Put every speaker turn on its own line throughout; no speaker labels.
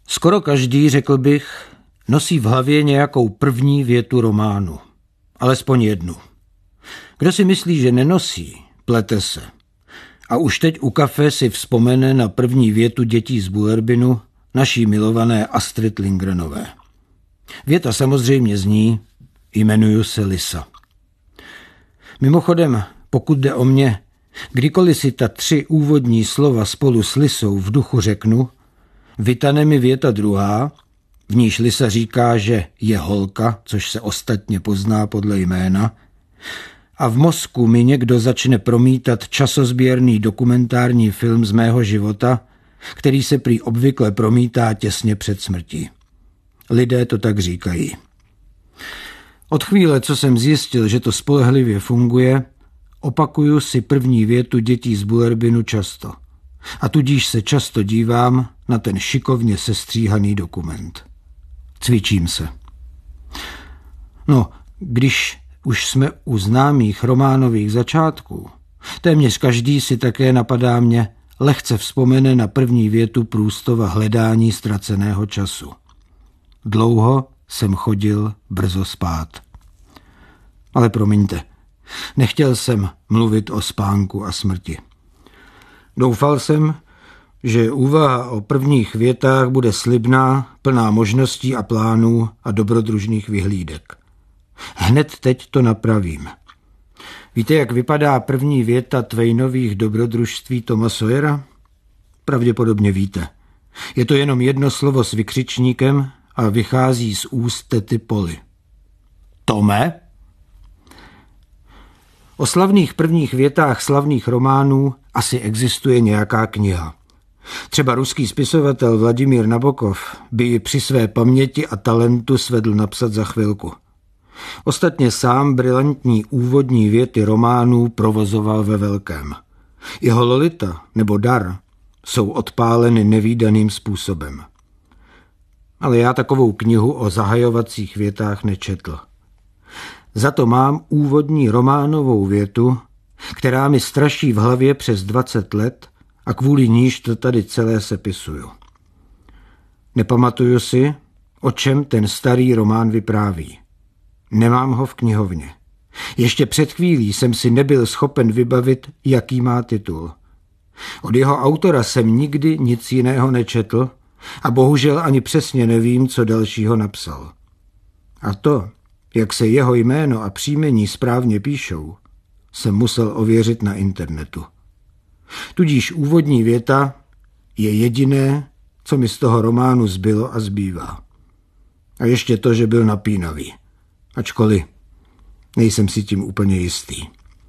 Skoro každý, řekl bych, nosí v hlavě nějakou první větu románu. Alespoň jednu. Kdo si myslí, že nenosí, plete se. A už teď u kafe si vzpomene na první větu Dětí z Bullerbinu naší milované Astrid Lindgrenové. Věta samozřejmě zní: jmenuju se Lisa. Mimochodem, pokud jde o mě, kdykoliv si ta 3 úvodní slova spolu s Lisou v duchu řeknu, vytane mi věta druhá, v níž Lisa říká, že je holka, což se ostatně pozná podle jména, a v mozku mi někdo začne promítat časozběrný dokumentární film z mého života, který se prý obvykle promítá těsně před smrtí. Lidé to tak říkají. Od chvíle, co jsem zjistil, že to spolehlivě funguje, opakuju si první větu Dětí z Bullerbinu často. A tudíž se často dívám na ten šikovně sestříhaný dokument. Cvičím se. No, když už jsme u známých románových začátků, téměř každý si také, napadá mě, lehce vzpomene na první větu Proustova Hledání ztraceného času. Dlouho jsem chodil brzo spát. Ale promiňte, nechtěl jsem mluvit o spánku a smrti. Doufal jsem, že úvaha o prvních větách bude slibná, plná možností a plánů a dobrodružných vyhlídek. Hned teď to napravím. Víte, jak vypadá první věta Twainových dobrodružství Toma Sawyera? Pravděpodobně víte. Je to jenom jedno slovo s vykřičníkem a vychází z úst tety Polly. Tome? O slavných prvních větách slavných románů asi existuje nějaká kniha. Třeba ruský spisovatel Vladimír Nabokov by ji při své paměti a talentu svedl napsat za chvilku. Ostatně sám brilantní úvodní věty románů provozoval ve velkém. Jeho Lolita nebo Dar jsou odpáleny nevídaným způsobem. Ale já takovou knihu o zahajovacích větách nečetl. Za to mám úvodní románovou větu, která mi straší v hlavě přes 20 let a kvůli níž to tady celé sepisuju. Nepamatuju si, o čem ten starý román vypráví. Nemám ho v knihovně. Ještě před chvílí jsem si nebyl schopen vybavit, jaký má titul. Od jeho autora jsem nikdy nic jiného nečetl a bohužel ani přesně nevím, co dalšího napsal. A to, jak se jeho jméno a příjmení správně píšou, jsem musel ověřit na internetu. Tudíž úvodní věta je jediné, co mi z toho románu zbylo a zbývá. A ještě to, že byl napínavý. Ačkoliv nejsem si tím úplně jistý.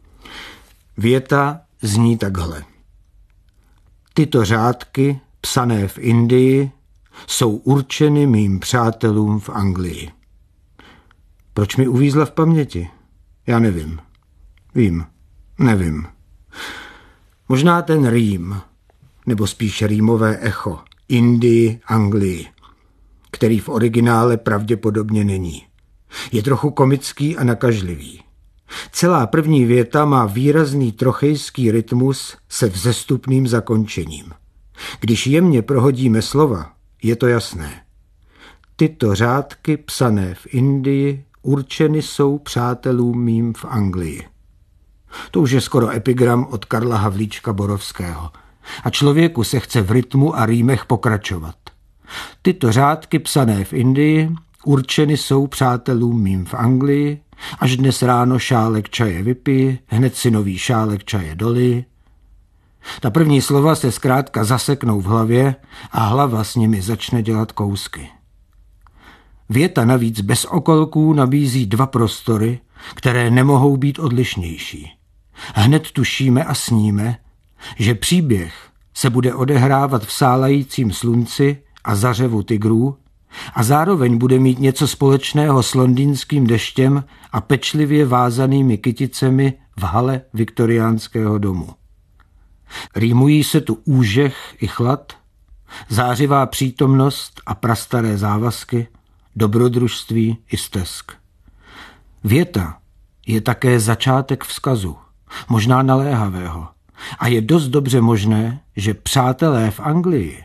Věta zní takhle. Tyto řádky, psané v Indii, jsou určeny mým přátelům v Anglii. Proč mi uvízla v paměti? Já nevím. Vím. Nevím. Možná ten rým, nebo spíš rýmové echo, Indii, Anglii, který v originále pravděpodobně není. Je trochu komický a nakažlivý. Celá první věta má výrazný trochejský rytmus se vzestupným zakončením. Když jemně prohodíme slova, je to jasné. Tyto řádky psané v Indii určeny jsou přátelům mým v Anglii. To už je skoro epigram od Karla Havlíčka Borovského. A člověku se chce v rytmu a rýmech pokračovat. Tyto řádky psané v Indii určeny jsou přátelům mým v Anglii, až dnes ráno šálek čaje vypiji, hned si nový šálek čaje dolí. Ta první slova se zkrátka zaseknou v hlavě a hlava s nimi začne dělat kousky. Věta navíc bez okolků nabízí 2 prostory, které nemohou být odlišnější. Hned tušíme a sníme, že příběh se bude odehrávat v sálajícím slunci a zařevu tigrů a zároveň bude mít něco společného s londýnským deštěm a pečlivě vázanými kyticemi v hale viktoriánského domu. Rýmují se tu úžeh i chlad, zářivá přítomnost a prastaré závazky, dobrodružství i stesk. Věta je také začátek vzkazu, možná naléhavého, a je dost dobře možné, že přátelé v Anglii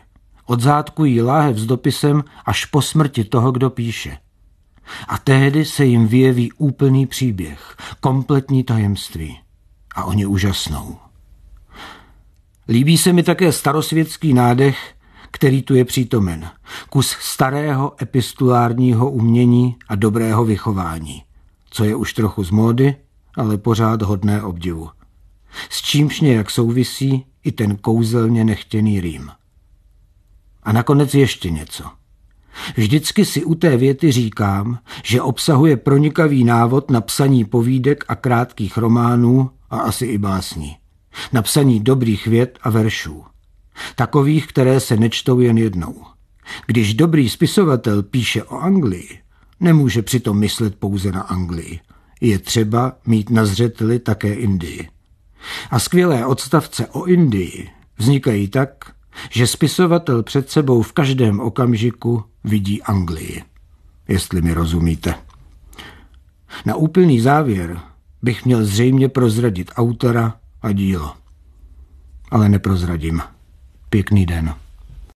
odzátkují láhev s dopisem až po smrti toho, kdo píše. A tehdy se jim vyjeví úplný příběh, kompletní tajemství. A oni úžasnou. Líbí se mi také starosvětský nádech, který tu je přítomen. Kus starého epistolárního umění a dobrého vychování, co je už trochu z módy, ale pořád hodné obdivu. S čímž nějak souvisí i ten kouzelně nechtěný rým. A nakonec ještě něco. Vždycky si u té věty říkám, že obsahuje pronikavý návod na psaní povídek a krátkých románů a asi i básní. Na psaní dobrých vět a veršů. Takových, které se nečtou jen jednou. Když dobrý spisovatel píše o Anglii, nemůže přitom myslet pouze na Anglii. Je třeba mít na zřeteli také Indii. A skvělé odstavce o Indii vznikají tak, že spisovatel před sebou v každém okamžiku vidí Anglii. Jestli mi rozumíte. Na úplný závěr bych měl zřejmě prozradit autora a dílo. Ale neprozradím. Pěkný den.